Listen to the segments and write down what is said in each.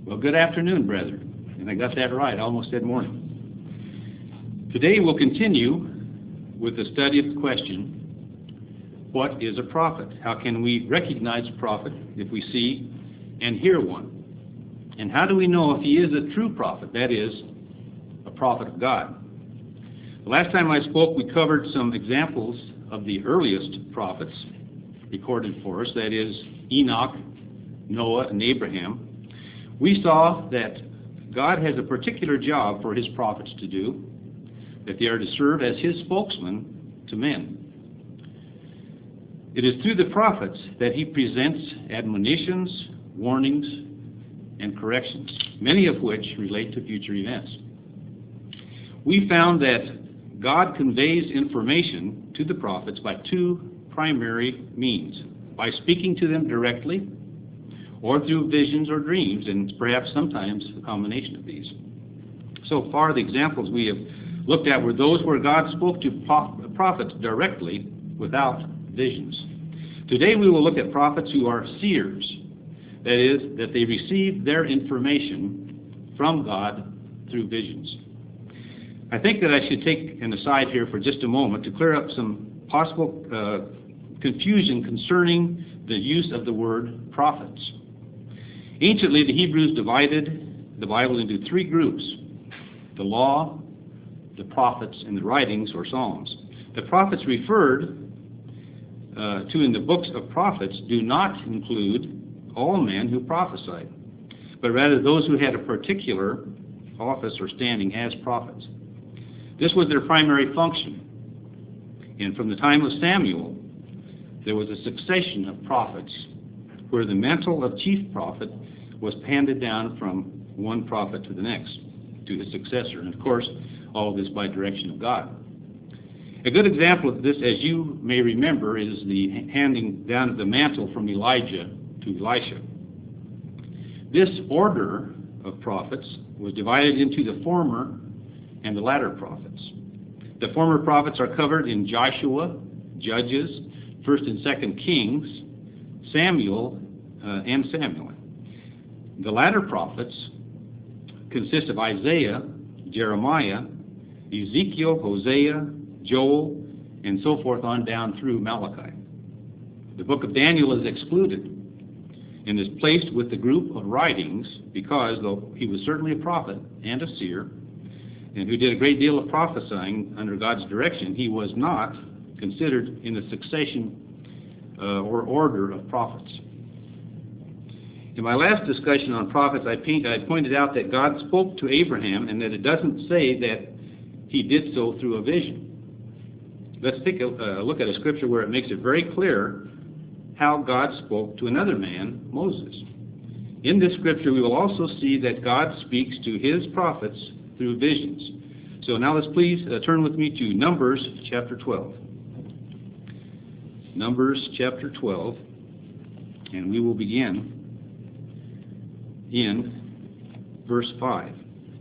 Well, good afternoon, brethren. And I got that right. I almost said morning. Today we'll continue with the study of the question, what is a prophet? How can we recognize a prophet if we see and hear one? And how do we know if he is a true prophet, that is, a prophet of God? The last time I spoke, we covered some examples of the earliest prophets recorded for us, that is, Enoch, Noah, and Abraham. We saw that God has a particular job for his prophets to do, that they are to serve as his spokesman to men. It is through the prophets that he presents admonitions, warnings, and corrections, many of which relate to future events. We found that God conveys information to the prophets by two primary means: by speaking to them directly, or through visions or dreams, and perhaps sometimes a combination of these. So far, the examples we have looked at were those where God spoke to prophets directly without visions. Today we will look at prophets who are seers, that is, that they receive their information from God through visions. I think that I should take an aside here for just a moment to clear up some possible confusion concerning the use of the word prophets. Anciently, the Hebrews divided the Bible into three groups: the law, the prophets, and the writings or psalms. The prophets referred to in the books of prophets do not include all men who prophesied, but rather those who had a particular office or standing as prophets. This was their primary function. And from the time of Samuel, there was a succession of prophets where the mantle of chief prophet was handed down from one prophet to the next, to his successor. And of course, all of this by direction of God. A good example of this, as you may remember, is the handing down of the mantle from Elijah to Elisha. This order of prophets was divided into the former and the latter prophets. The former prophets are covered in Joshua, Judges, 1st and 2nd Kings, Samuel, and Samuel. The latter prophets consist of Isaiah, Jeremiah, Ezekiel, Hosea, Joel, and so forth on down through Malachi. The book of Daniel is excluded and is placed with the group of writings because, though he was certainly a prophet and a seer, and who did a great deal of prophesying under God's direction, he was not considered in the succession or order of prophets. In my last discussion on prophets, I pointed out that God spoke to Abraham and that it doesn't say that he did so through a vision. Let's take a look at a scripture where it makes it very clear how God spoke to another man, Moses. In this scripture, we will also see that God speaks to his prophets through visions. So now let's please turn with me to Numbers chapter 12. Numbers chapter 12, and we will begin in verse 5.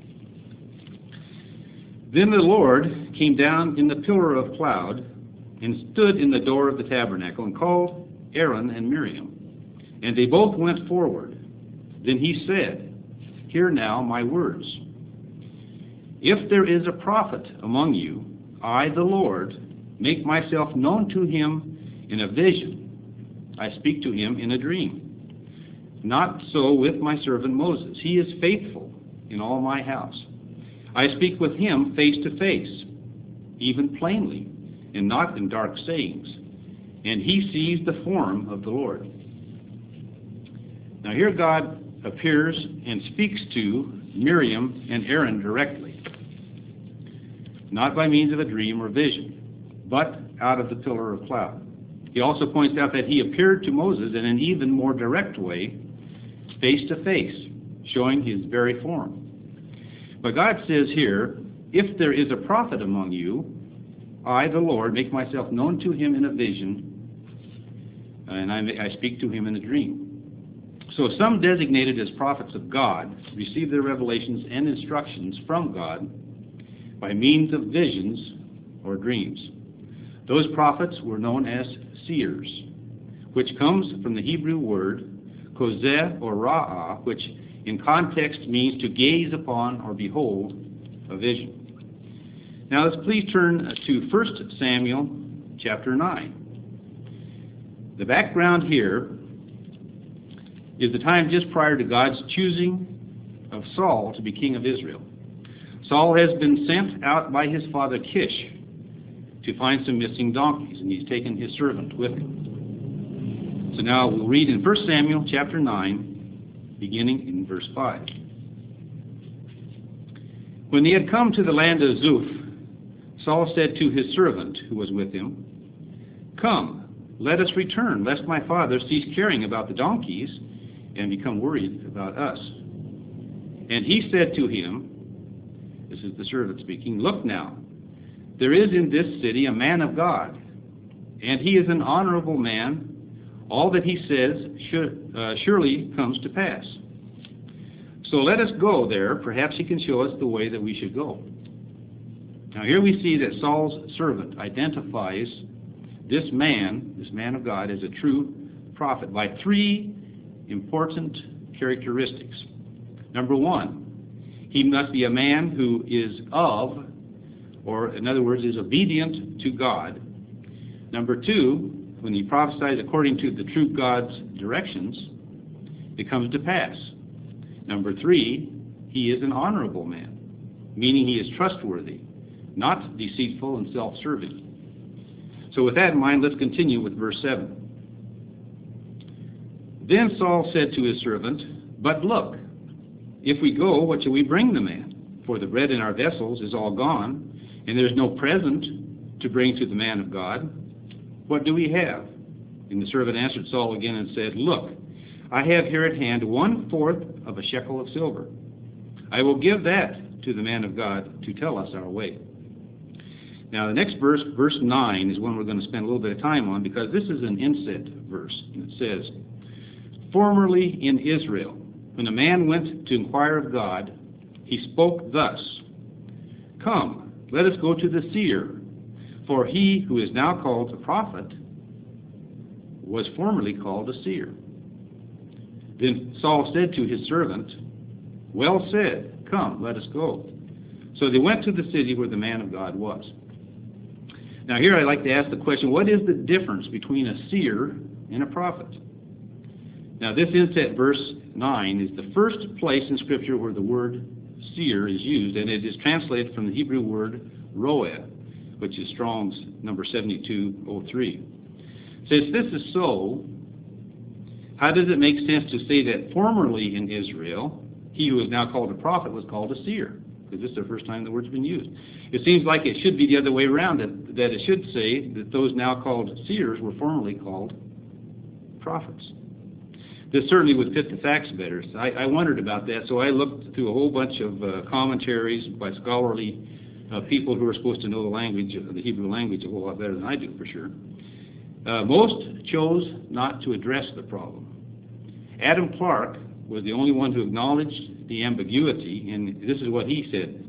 Then the Lord came down in the pillar of cloud and stood in the door of the tabernacle and called Aaron and Miriam. And they both went forward. Then he said, "Hear now my words. If there is a prophet among you, I, the Lord, make myself known to him in a vision. I speak to him in a dream. Not so with my servant Moses. He is faithful in all my house. I speak with him face to face, even plainly, and not in dark sayings. And he sees the form of the Lord." Now here God appears and speaks to Miriam and Aaron directly, not by means of a dream or vision, but out of the pillar of cloud. He also points out that he appeared to Moses in an even more direct way, face to face, showing his very form. But God says here, "If there is a prophet among you, I, the Lord, make myself known to him in a vision, and I speak to him in a dream." So some designated as prophets of God receive their revelations and instructions from God by means of visions or dreams. Those prophets were known as seers, which comes from the Hebrew word kozeh or ra'ah, which in context means to gaze upon or behold a vision. Now let's please turn to 1 Samuel chapter 9. The background here is the time just prior to God's choosing of Saul to be king of Israel. Saul has been sent out by his father Kish to find some missing donkeys, and he's taken his servant with him. So now we'll read in 1 Samuel chapter 9, beginning in verse 5. When they had come to the land of Zuph, Saul said to his servant who was with him, "Come, let us return, lest my father cease caring about the donkeys and become worried about us." And he said to him, this is the servant speaking, "Look now, there is in this city a man of God, and he is an honorable man. All that he says surely comes to pass. So let us go there. Perhaps he can show us the way that we should go." Now here we see that Saul's servant identifies this man of God, as a true prophet by three important characteristics. Number one, he must be a man who is of, or in other words, is obedient to God. Number two, when he prophesies according to the true God's directions, it comes to pass. Number three, he is an honorable man, meaning he is trustworthy, not deceitful and self-serving. So with that in mind, let's continue with verse 7. Then Saul said to his servant, "But look, if we go, what shall we bring the man? For the bread in our vessels is all gone, and there is no present to bring to the man of God. What do we have?" And the servant answered Saul again and said, "Look, I have here at hand 1/4 of a shekel of silver. I will give that to the man of God to tell us our way." Now the next verse, verse 9, is one we're going to spend a little bit of time on, because this is an inset verse. And it says, "Formerly in Israel, when a man went to inquire of God, he spoke thus, 'Come, let us go to the seer, for he who is now called a prophet was formerly called a seer.' Then Saul said to his servant, 'Well said, come, let us go.' So they went to the city where the man of God was." Now here I'd like to ask the question, what is the difference between a seer and a prophet? Now this inset verse 9 is the first place in Scripture where the word seer is used, and it is translated from the Hebrew word roeh, which is Strong's number 7203. Since this is so, how does it make sense to say that formerly in Israel, he who is now called a prophet was called a seer? Because this is the first time the word's been used. It seems like it should be the other way around, that it should say that those now called seers were formerly called prophets. This certainly would fit the facts better. So I wondered about that, so I looked through a whole bunch of commentaries by scholarly people who are supposed to know the language, the Hebrew language, a whole lot better than I do, for sure. Most chose not to address the problem. Adam Clark was the only one who acknowledged the ambiguity, and this is what he said,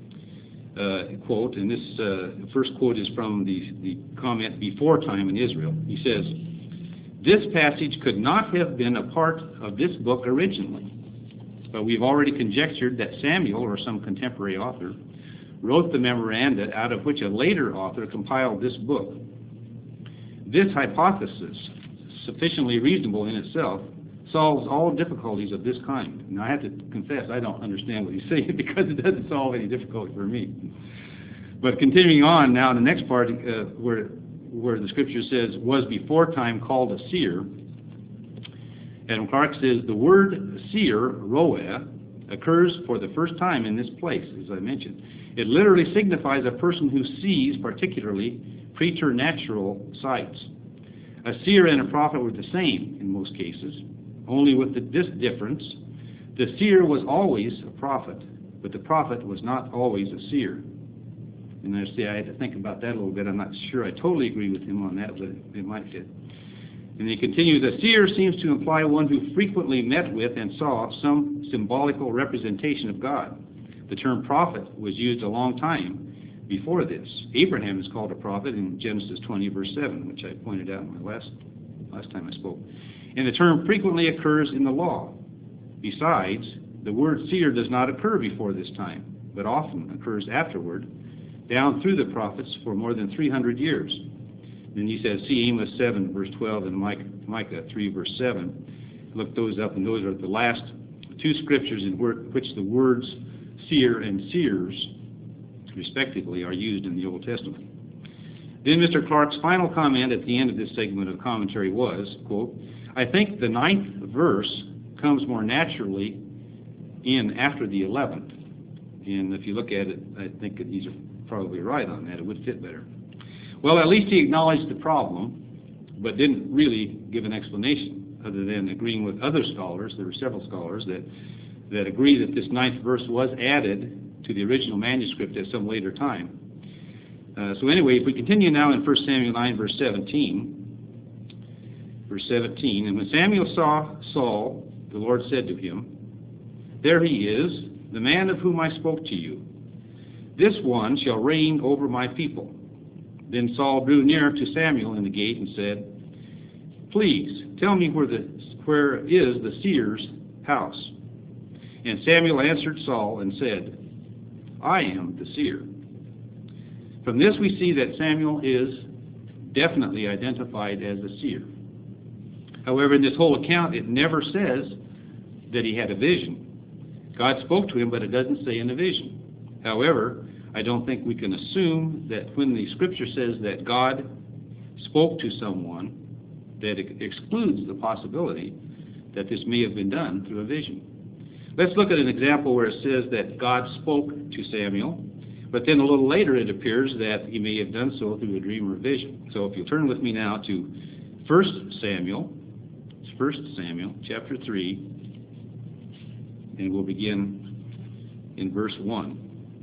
quote, and this first quote is from the comment "Before Time in Israel." He says, "This passage could not have been a part of this book originally, but we've already conjectured that Samuel, or some contemporary author, wrote the memoranda out of which a later author compiled this book. This hypothesis, sufficiently reasonable in itself, solves all difficulties of this kind." Now I have to confess, I don't understand what he's saying, because it doesn't solve any difficulty for me. But continuing on now, the next part where the Scripture says, "was before time called a seer," Adam Clark says the word seer, roeh, occurs for the first time in this place, as I mentioned. It literally signifies a person who sees, particularly, preternatural sights. A seer and a prophet were the same in most cases, only with this difference: the seer was always a prophet, but the prophet was not always a seer. And I say I had to think about that a little bit. I'm not sure I totally agree with him on that, but it might fit. And he continues, "A seer seems to imply one who frequently met with and saw some symbolical representation of God. The term prophet was used a long time before this. Abraham is called a prophet in Genesis 20, verse 7, which I pointed out in my last time I spoke. And the term frequently occurs in the law. Besides, the word seer does not occur before this time, but often occurs afterward, down through the prophets for more than 300 years. Then he says, see Amos 7, verse 12, and Micah 3, verse 7. Look those up, and those are the last two scriptures in which the words seer and seers, respectively, are used in the Old Testament. Then Mr. Clark's final comment at the end of this segment of commentary was, quote, I think the 9th verse comes more naturally in after the 11th. And if you look at it, I think that he's probably right on that. It would fit better. Well, at least he acknowledged the problem, but didn't really give an explanation, other than agreeing with other scholars. There were several scholars that agree that this 9th verse was added to the original manuscript at some later time. So anyway, if we continue now in 1 Samuel 9, verse 17, and when Samuel saw Saul, the Lord said to him, there he is, the man of whom I spoke to you. This one shall reign over my people. Then Saul drew near to Samuel in the gate and said, please tell me where is the seer's house? And Samuel answered Saul and said, I am the seer. From this we see that Samuel is definitely identified as a seer. However, in this whole account, it never says that he had a vision. God spoke to him, but it doesn't say in a vision. However, I don't think we can assume that when the Scripture says that God spoke to someone, that it excludes the possibility that this may have been done through a vision. Let's look at an example where it says that God spoke to Samuel, but then a little later it appears that he may have done so through a dream or vision. So if you'll turn with me now to 1 Samuel chapter 3, and we'll begin in verse 1.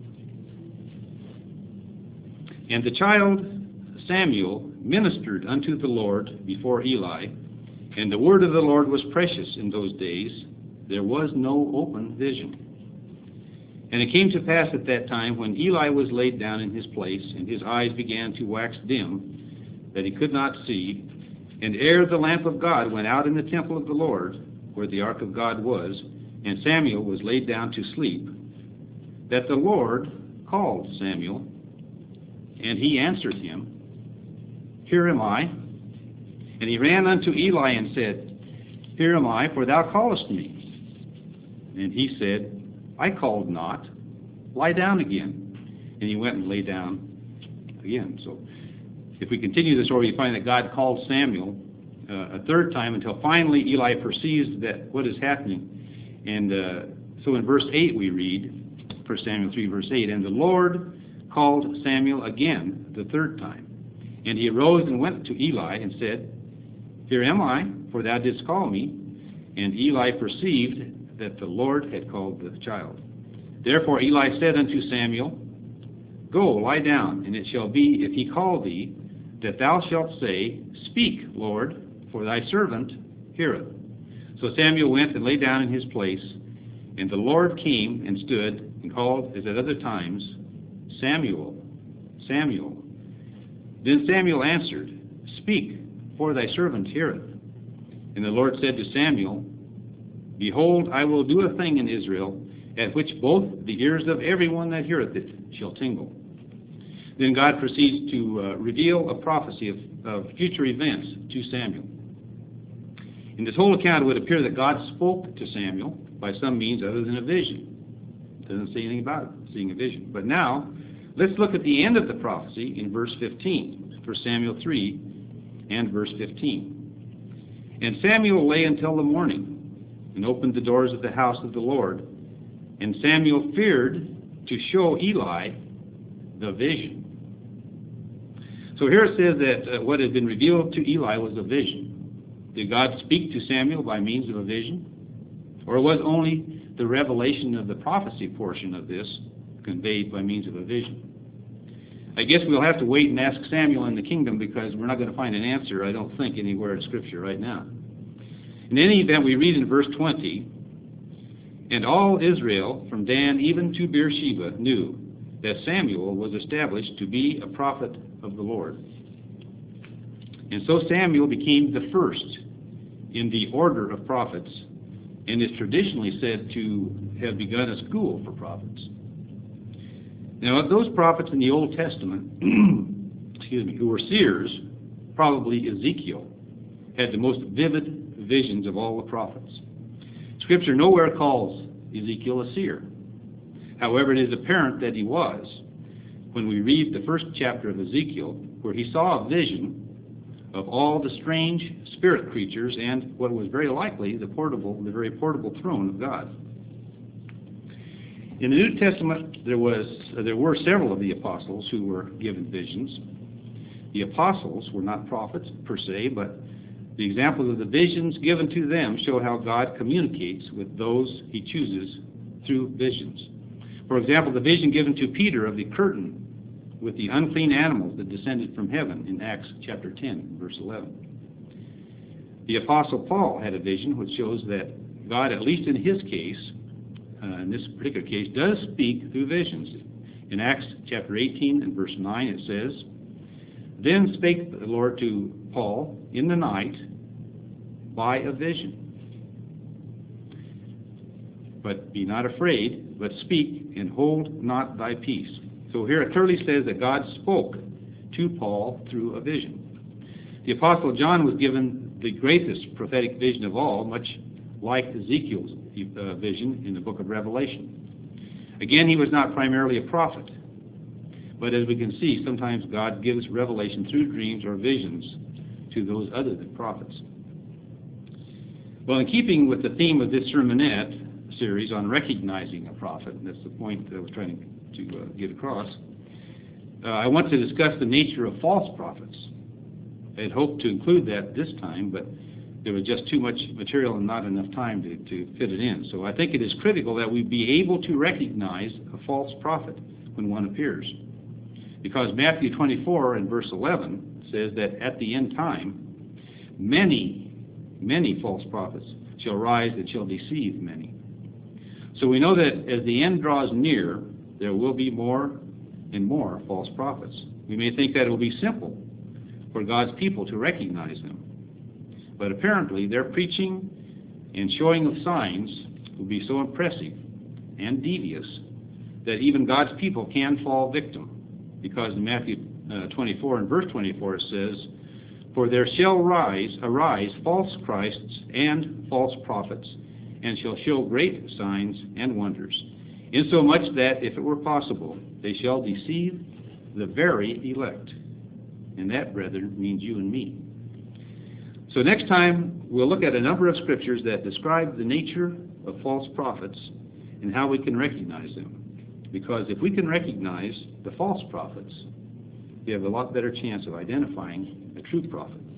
And the child Samuel ministered unto the Lord before Eli, and the word of the Lord was precious in those days. There was no open vision. And it came to pass at that time, when Eli was laid down in his place, and his eyes began to wax dim, that he could not see, and ere the lamp of God went out in the temple of the Lord, where the ark of God was, and Samuel was laid down to sleep, that the Lord called Samuel, and he answered him, Here am I. And he ran unto Eli and said, Here am I, for thou callest me. And he said, I called not. Lie down again. And he went and lay down again. So if we continue the story, we find that God called Samuel a third time, until finally Eli perceives that what is happening. And so in verse 8 we read, 1 Samuel 3, verse 8, And the Lord called Samuel again the third time. And he arose and went to Eli and said, Here am I, for thou didst call me. And Eli perceived that the Lord had called the child. Therefore Eli said unto Samuel, Go, lie down, and it shall be, if he call thee, that thou shalt say, Speak, Lord, for thy servant heareth. So Samuel went and lay down in his place, and the Lord came and stood and called, as at other times, Samuel, Samuel. Then Samuel answered, Speak, for thy servant heareth. And the Lord said to Samuel, Behold, I will do a thing in Israel, at which both the ears of everyone that heareth it shall tingle. Then God proceeds to reveal a prophecy of future events to Samuel. In this whole account, it would appear that God spoke to Samuel by some means other than a vision. It doesn't say anything about seeing a vision. But now, let's look at the end of the prophecy in verse 15, 1 Samuel 3 and verse 15. And Samuel lay until the morning, and opened the doors of the house of the Lord. And Samuel feared to show Eli the vision. So here it says that what had been revealed to Eli was a vision. Did God speak to Samuel by means of a vision? Or was only the revelation of the prophecy portion of this conveyed by means of a vision? I guess we'll have to wait and ask Samuel in the kingdom, because we're not going to find an answer, I don't think, anywhere in Scripture right now. In any event, we read in verse 20, And all Israel, from Dan even to Beersheba, knew that Samuel was established to be a prophet of the Lord. And so Samuel became the first in the order of prophets and is traditionally said to have begun a school for prophets. Now, of those prophets in the Old Testament, who were seers, probably Ezekiel had the most vivid visions of all the prophets. Scripture nowhere calls Ezekiel a seer. However, it is apparent that he was when we read the first chapter of Ezekiel, where he saw a vision of all the strange spirit creatures and what was very likely the very portable throne of God. In the New Testament, there were several of the apostles who were given visions. The apostles were not prophets per se, but the examples of the visions given to them show how God communicates with those he chooses through visions. For example, the vision given to Peter of the curtain with the unclean animals that descended from heaven in Acts chapter 10, verse 11. The Apostle Paul had a vision which shows that God, at least in his case, in this particular case, does speak through visions. In Acts chapter 18 and verse 9 it says, "Then spake the Lord to Paul in the night by a vision. But be not afraid, but speak, and hold not thy peace." So here it clearly says that God spoke to Paul through a vision. The Apostle John was given the greatest prophetic vision of all, much like Ezekiel's vision in the book of Revelation. Again, he was not primarily a prophet, but as we can see, sometimes God gives revelation through dreams or visions to those other than prophets. Well, in keeping with the theme of this sermonette series on recognizing a prophet, and that's the point that I was trying to get across, I want to discuss the nature of false prophets. I had hoped to include that this time, but there was just too much material and not enough time to fit it in. So I think it is critical that we be able to recognize a false prophet when one appears. Because Matthew 24 and verse 11 says that at the end time, many false prophets shall rise and shall deceive many. So we know that as the end draws near, there will be more and more false prophets. We may think that it will be simple for God's people to recognize them. But apparently their preaching and showing of signs will be so impressive and devious that even God's people can fall victim. Because in Matthew 24 and verse 24 it says, "For there shall arise false Christs and false prophets, and shall show great signs and wonders, insomuch that, if it were possible, they shall deceive the very elect." And that, brethren, means you and me. So next time, we'll look at a number of scriptures that describe the nature of false prophets and how we can recognize them. Because if we can recognize the false prophets, we have a lot better chance of identifying a true prophet.